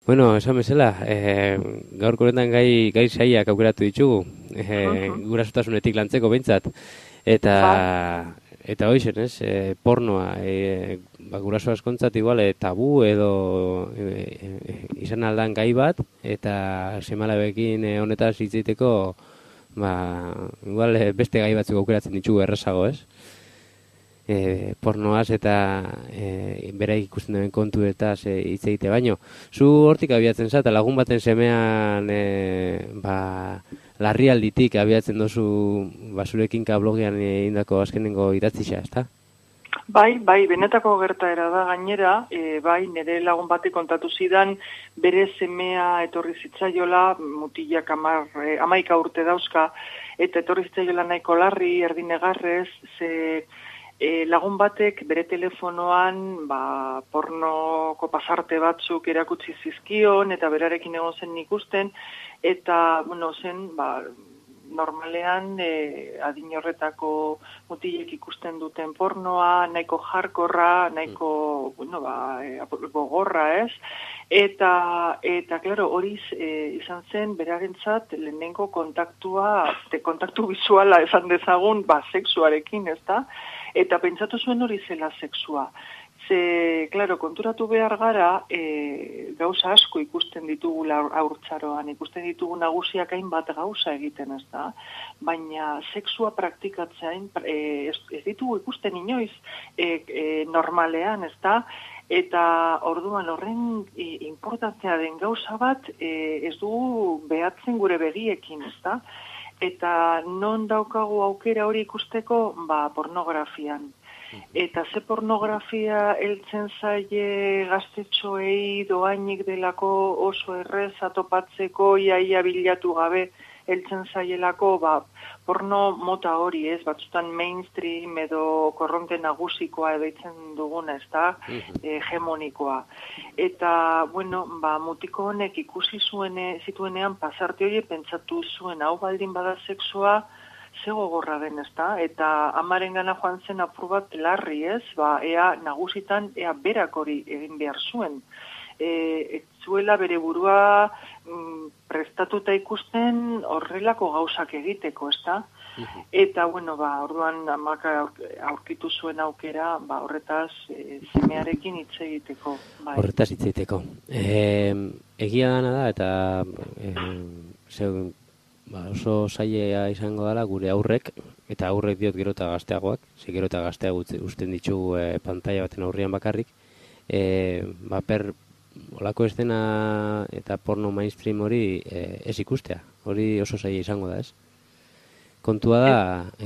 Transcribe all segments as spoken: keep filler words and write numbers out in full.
Bueno, esan bezala, e, gaurko honetan gai, gai saiak aukeratu ditugu, e, Mhm. gurasotasunetik lantzeko behintzat, eta Bai, eta hoixen, ez, e, pornoa, e, ba, guraso askontzat igual, e, tabu edo e, e, izan aldan gai bat, eta semalabekin e, honetaz hitz egiteko, ba, igual e, beste gai batzuk aukeratzen ditugu errazago, ez? E, pornoaz eta e, beraik ikusten duen kontu eta hitz egite baino. Zu hortik abiatzen za, eta lagun baten semean e, ba, larrialditik abiatzen dozu basurekin kablogean egindako azkenengo idatzisa, ezta? bai, bai, benetako gertaera da gainera, e, bai, nire lagun batek kontatu zidan, bere semea etorri zitzaiola, mutilak amar, e, amaika urte dauzka, eta etorri zitzaiola nahiko larri, erdinegarrez, ze e, lagun batek bere telefonoan ba, pornoko pasarte batzuk erakutsi zizkion, eta berarekin egon zen ikusten, eta, bueno, zen, ba, normalean e, adin horretako mutilek ikusten duten pornoa, nahiko jarkorra, nahiko, bueno, ba, e, gogorra, ez? Eta, eta claro, hori e, izan zen berarentzat lehenengo kontaktua, te, kontaktu visuala esan dezagun, ba, sexuarekin, ez da? Eta pentsatu zuen hori zela sexua. Ze, claro, konturatu behar gara, e, gauza asko ikusten ditugu haurtzaroan, ikusten ditugu nagusiak hainbat gauza egiten, ez da? Baina sexua praktikatzean e, ez, ez ditugu ikusten inoiz e, e, normalean, ez da? Eta orduan horren e, importantzia den gauza bat e, ez dugu behatzen gure begiekin, ez da? Eta non daukagu aukera hori ikusteko, ba, pornografian. Eta ze pornografia heltzen zaie gaztetxoei doainik delako oso errez atopatzeko iaia bilatu gabe heltzen zaielako, ba, porno mota hori, ez, batzutan mainstream edo korronte nagusikoa edo itzen duguna, ez da, e, hegemonikoa. Eta, bueno, ba, mutiko honek ikusi zuene, zituenean pasarte hori pentsatu zuen hau baldin bada sexua, ze gogorra den, ezta? Eta amaren gana joan zen apur bat larri, ez? Ba, ea nagusitan, ea berak hori egin behar zuen. E, zuela bere burua mm, prestatuta ikusten horrelako gauzak egiteko, ezta? Eta, bueno, ba, orduan amak aurkitu zuen aukera, ba, horretaz e, semearekin hitz egiteko. Bai. Horretaz hitz egiteko. E, egia dana da, eta e, zeu, ba, oso zailea izango dela gure aurrek, eta aurrek diot gero eta gazteagoak, ze gero eta gazteago uzten ditugu e, pantalla baten aurrian bakarrik, e, ba, per olako estena eta porno mainstream hori e, ez ikustea. Hori oso zaila izango da, ez? Kontua da,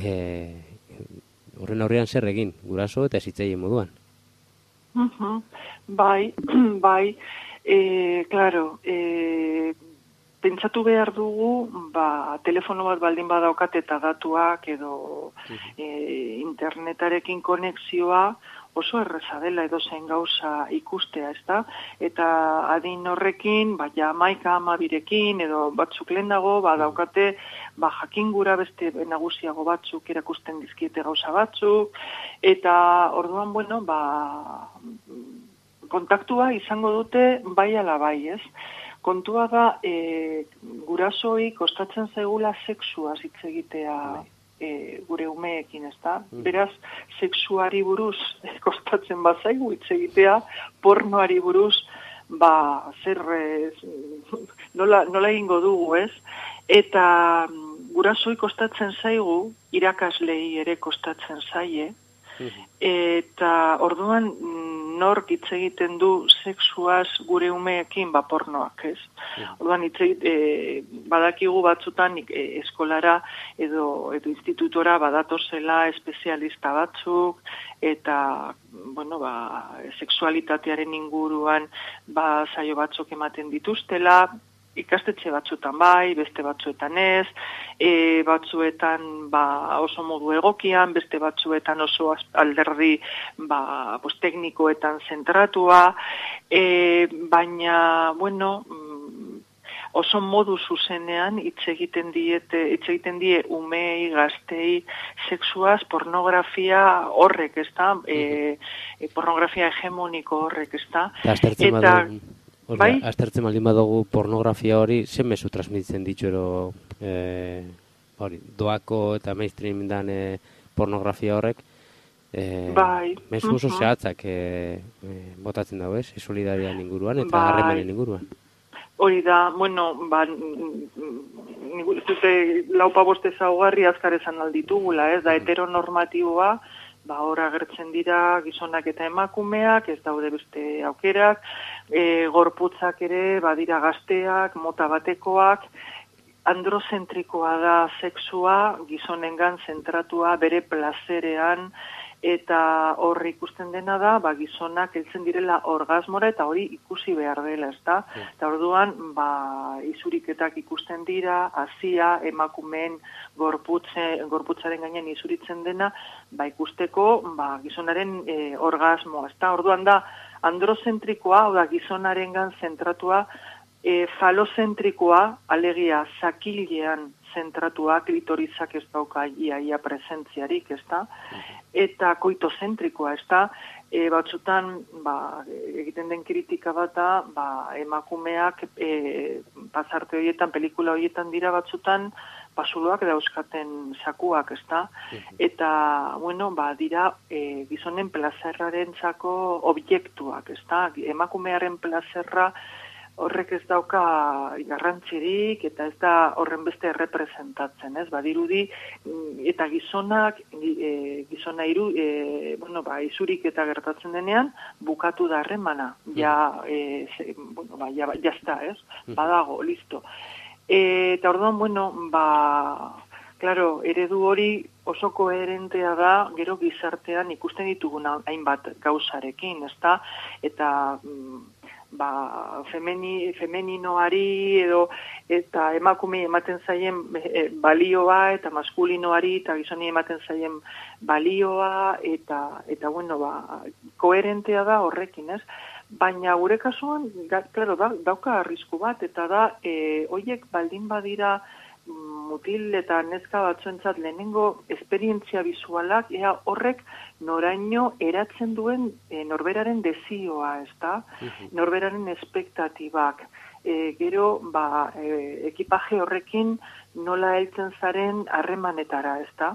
e, horren aurrean zer egin, guraso eta zitzaile moduan. Uh-huh. Bai, bai, e, claro, e, pentsatu behar dugu, ba, telefono bat baldin badaukat eta datuak edo e, internetarekin konexioa oso erreza dela edo zen gauza ikustea, ezta? Eta adin horrekin, ba, ja, maika amabirekin edo batzuk lehenago, ba, daukate, ba, jakingura beste nagusiago batzuk erakusten dizkiete gauza batzuk, eta orduan, bueno, ba, kontaktua izango dute bai ala bai, ez? Kontua da, e, gurasoi kostatzen zaigula sexuaz hitz egitea e, gure umeekin, ezta? Beraz, sexuari buruz e, kostatzen bazaigu hitz egitea, pornoari buruz, ba, zer, e, nola, nola egingo dugu, ez? Eta gurasoi kostatzen zaigu, irakaslei ere kostatzen zaie, eta orduan nork hitz egiten du sexuaz gure umeekin, ba, pornoak, ez? Orduan hitz egiten, e, badakigu batzutan e, eskolara edo, edo institutora badatozela espezialista batzuk, eta, bueno, ba, sexualitatearen inguruan, ba, saio batzuk ematen dituztela, ikastetxe batzuetan bai, beste batzuetan ez, e, batzuetan ba, oso modu egokian, beste batzuetan oso alderdi ba, pues, teknikoetan zentratua, e, baina, bueno, oso modu zuzenean hitz egiten diete, hitz egiten die umei, gaztei, sexuaz, pornografia horrek, ezta? E, e, pornografia hegemoniko horrek, ezta? Eta Hori, bai? aztertzen baldin badugu pornografia hori, zen mezu transmititzen ditu ero, e, hori, doako eta mainstream dan e, pornografia horrek, e, Bai. mezu oso Mhm. zehatzak e, e, botatzen dago, ez? Solidarian inguruan eta Bai. harremanen inguruan. Hori da, bueno, ba, nik uste dute laupa boste zaugarri azkar esan alditugula, ez da heteronormatiboa, ba, hor agertzen dira gizonak eta emakumeak, ez daude beste aukerak, e, gorputzak ere, badira gazteak, mota batekoak, androzentrikoa da sexua, gizonengan zentratua, bere plazerean, eta hor ikusten dena da, ba, gizonak heltzen direla orgasmora eta hori ikusi behar dela, ezta? Eta orduan, ba, izuriketak ikusten dira, hazia, emakumeen gorputze, gorputzaren gainen izuritzen dena, ba, ikusteko, ba, gizonaren e, orgasmoa, ezta? Orduan da, androzentrikoa, hau da, gizonarengan zentratua, e, falozentrikoa, alegia, zakilean zentratua, klitorizak ez dauka iaia presentziarik, ezta? Eta koitozentrikoa, ezta? E, batzutan, ba, egiten den kritika bata, ba, emakumeak e, pasarte horietan, pelikula horietan dira batzutan, pasuloak dauzkaten sakuak, ezta? Eta, bueno, ba, dira e, gizonen plazerraren txako objektuak, ezta? Emakumearen plazerra horrek ez dauka garrantzirik eta ez da horren beste representatzen, ez? Badirudi eta gizonak e, gizona hiru e, bueno, ba, izurik eta gertatzen denean bukatu da harremana. Ja e, se, bueno, ba, ja jazta, ez? Badago, listo. E, eta orduan, bueno, ba claro, eredu hori oso koherentea da gero gizartean ikusten dituguna hainbat gauzarekin, ezta? Eta ba, femeni, femeninoari edo eta emakume ematen zaien e, balioa eta maskulinoari eta gizoni ematen zaien balioa eta eta bueno, ba, koherentea da horrekin, ez? Baina gure kasuan, ga, claro, da, dauka arrisku bat eta da e, hoiek baldin badira mutil eta neska batzuentzat lehenengo esperientzia bisualak, ea horrek noraino eratzen duen e, norberaren desioa, ezta? Norberaren espektatibak. E, gero, ba, e, ekipaje horrekin nola heltzen zaren harremanetara, ezta?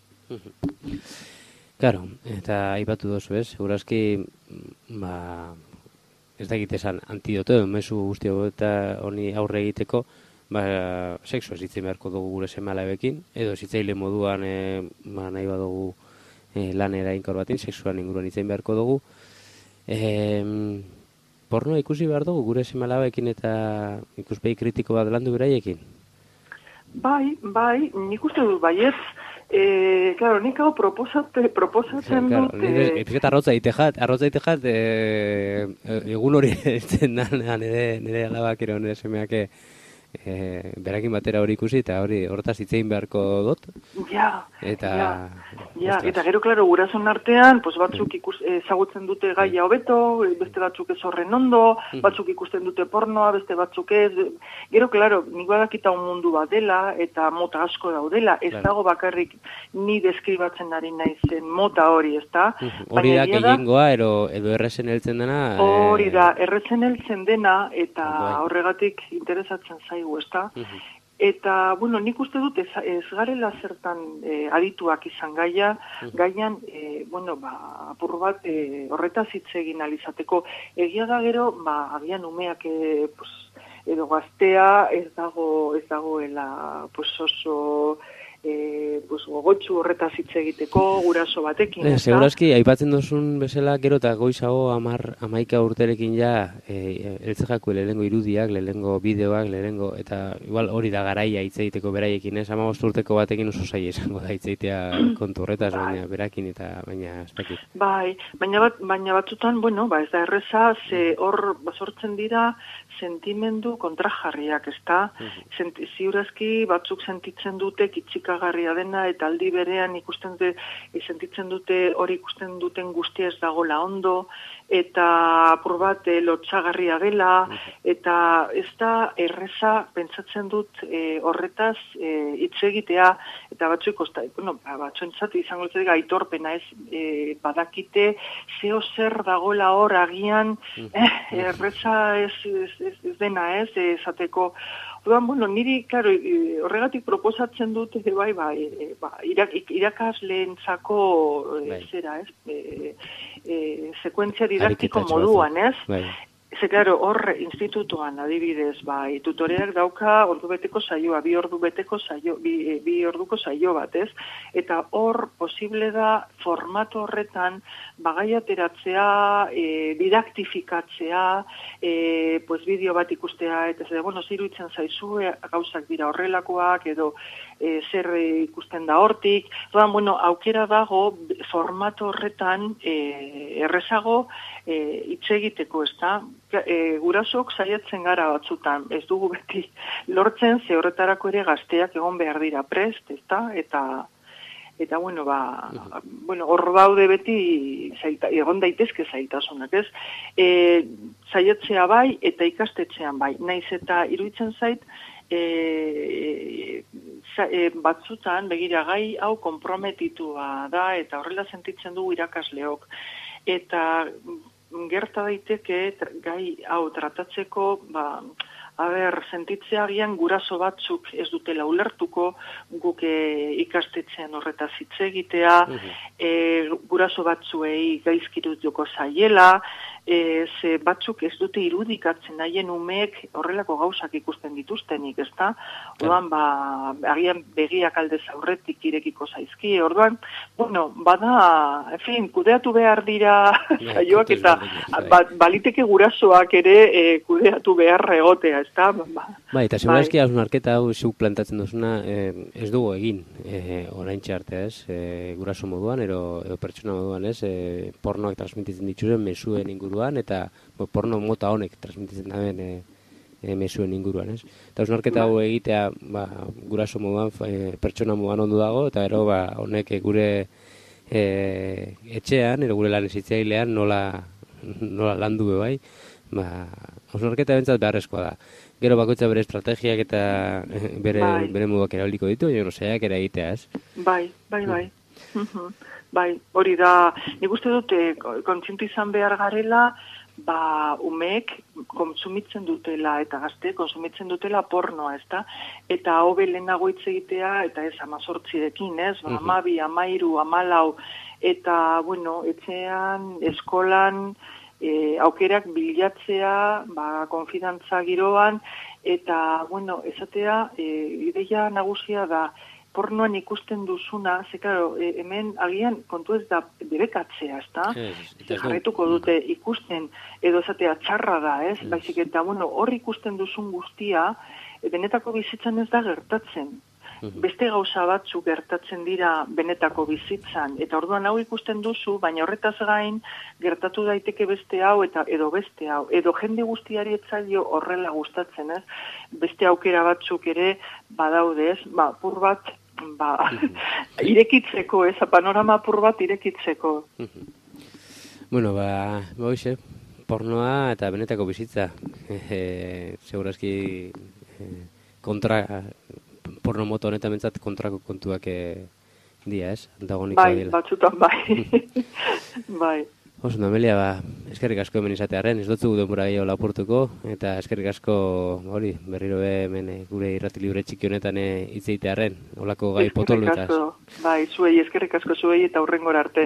Claro, eta aipatu dozu, ez? Segurazki, ba, ez da egitesan antidoto, mezu guztio eta honi aurre egiteko, ba, sexu ez hitzen beharko dugu gure seme-alabekin, edo zitzaile moduan e, ba, nahi badugu e, lan erainkor batin, sexuan inguruan hitzen beharko dugu. E, pornoa ikusi behar dugu gure seme-alabekin eta ikuspegi kritiko bat landu beraiekin? Bai, bai, nik uste dut baietz, e, claro, nik hau proposate, proposatzen claro, dut... E... Epizket arrotza ite jat, arrotza ite jat, e, egun hori etzen da nire, nire alabak ero nire semeak E, berakin batera hori ikusi eta hori hortaz hitzein beharko dut. Ja, eta, ja, ja, eta gero, klaro, gurasoen artean, pues batzuk ikus, ezagutzen dute gaia hobeto, beste batzuk ez horren ondo, batzuk ikusten dute pornoa, beste batzuk ez. Gero, klaro, nik badakita un mundu bat dela, eta mota asko daudela, ez claro. Dago bakarrik ni deskribatzen ari naizen mota hori, ez da? Hori da, gehiengoa, edo, edo errezen heltzen dena? Hori da, errezen heltzen dena, eta horregatik interesatzen zaigu. Ezta? Uh-huh. Eta, bueno, nik uste dut ez, ez garela zertan e, adituak izan gaia, uh-huh. Gaian, e, bueno, ba, apur bat e, horretaz hitz egin alizateko. Egia da gero, ba, agian umeak e, pues, edo gaztea ez dago, ez dagoela pues, oso... E, pues, gogotxu horretaz hitz egiteko guraso batekin. E, Segurazki, aipatzen duzun bezala gero eta goizago amar, amaika urterekin ja e, eltze jaku lehenengo irudiak, lehenengo bideoak, lehenengo, eta igual hori da garaia hitz egiteko beraiekin, ez? Hamabost urteko batekin oso zaila izango da hitz egitea kontu horretaz, baina berakin eta baina espekit. Bai, baina, bat, baina batzutan, bueno, ba ez da erreza, ze hor sortzen dira sentimendu kontrajarriak, ezta? Sent, ziurazki batzuk sentitzen dute kitxikagarria dena, eta aldi berean ikusten dute, sentitzen dute hori ikusten duten guztia ez dagola ondo, eta apur bat e, lotxagarria dela, eta ez da erreza pentsatzen dut e, horretaz e, hitz egitea, eta batzuk, bueno, batzuentzat izango ez aitorpena ez, e, badakite zeo zer dagoela hor agian, eh, erreza ez, ez, ez, ez dena ez, esateko. Orduan, bueno, niri, claro, horregatik proposatzen dut, e, bai, bai, e, ba, irak, irakasleentzako e, zera, ez, e, e, sekuentzia didaktiko moduan, ez? Bai. Ze, claro, hor institutuan adibidez, bai, tutoreak dauka ordu beteko saioa, bi ordu beteko saio, bi, bi orduko saio bat, ez? Eta hor posible da formato horretan bagai ateratzea, e, didaktifikatzea, e, pues bideo bat ikustea, eta ze, bueno, ziruitzen zaizu, e, gauzak dira horrelakoak, edo e, zer ikusten da hortik. Doan, bueno, aukera dago formato horretan e, errezago e, hitz egiteko, ez da? E, gurasok saiatzen gara batzutan, ez dugu beti lortzen, ze horretarako ere gazteak egon behar dira prest, ezta? Eta, eta bueno, ba, bueno, hor daude beti zaita, egon daitezke zaitasunak, ez? E, saiatzea bai eta ikastetxean bai, naiz eta iruditzen zait, e, za, e, batzutan begira gai hau konprometitua da, eta horrela sentitzen dugu irakasleok. Eta gerta daiteke gai hau tratatzeko, ba, a ber, sentitzea agian guraso batzuk ez dutela ulertuko, guk e, ikastetxean horretaz hitz egitea, e, guraso batzuei gaizkirut joko zaiela, e, ze batzuk ez dute irudikatzen haien umeek horrelako gauzak ikusten dituztenik, ezta? Orduan, ba, agian begiak aldez aurretik irekiko zaizki, orduan, bueno, bada, en fin, kudeatu behar dira saioak eta ba, baliteke gurasoak ere e, kudeatu beharra egotea, ezta? Ba, bai, eta segurazki hausnarketa hau zuk plantatzen duzuna eh, ez dugu egin eh, oraintxe arte, ez? Eh, guraso moduan, ero, ero pertsona moduan, ez? Eh, pornoak transmititzen dituzen mesuen inguruan, eta bo, porno mota honek transmititzen daben eh, eh, mesuen inguruan, ez? Eta hausnarketa hau egitea ba, guraso moduan, eh, pertsona moduan ondo dago, eta ero ba, honek gure eh, etxean, ero gure lan ezitzailean nola, nola landu be bai, ba, hausnarketa bentsat beharrezkoa da. Gero bakoitza bere estrategiak eta bere, bai. bere moduak erabiliko ditu, jo, saiak ere egitea, ez? Bai, bai, bai. Mm. Bai, hori da, nik uste dute kontziente izan behar garela, ba, umeek kontsumitzen dutela eta gazte kontsumitzen dutela pornoa, ezta? Eta hobe lehenago hitz egitea, eta ez amazortzirekin, ez? Ba, amabi, amairu, amalau, eta, bueno, etxean, eskolan, E, aukerak bilatzea, ba, konfidantza giroan, eta, bueno, esatea, e, ideia nagusia da, pornoan ikusten duzuna, ze, claro, e, hemen agian kontu ez da debekatzea, ezta? Jarretuko dute ikusten, edo esatea txarra da, ez? Yes. Baizik eta, bueno, hor ikusten duzun guztia, e, benetako bizitzan ez da gertatzen. Beste gauza batzuk gertatzen dira benetako bizitzan, eta orduan hau ikusten duzu, baina horretaz gain gertatu daiteke beste hau eta edo beste hau, edo jende guztiari etzaio horrela gustatzen, ez? Beste aukera batzuk ere badaude, ez? Ba, pur bat, ba, irekitzeko, ez? Panorama pur bat irekitzeko. Bueno, ba, boize, pornoa eta benetako bizitza, e, segurazki e, kontra... porno moto honetan bentsat kontrako kontuak e, dia, ez? Antagonikoa bai, dila. Batzutan bai. Bai. Oso, Amelia, ba, eskerrik asko hemen izatearen, ez dutzu denbora gehiago lapurtuko, eta eskerrik asko, hori, berriro be hemen gure irrati libre txiki honetan hitz egitearren, holako gai potoluetaz. Bai, zuei, eskerrik asko zuei eta hurrengora arte.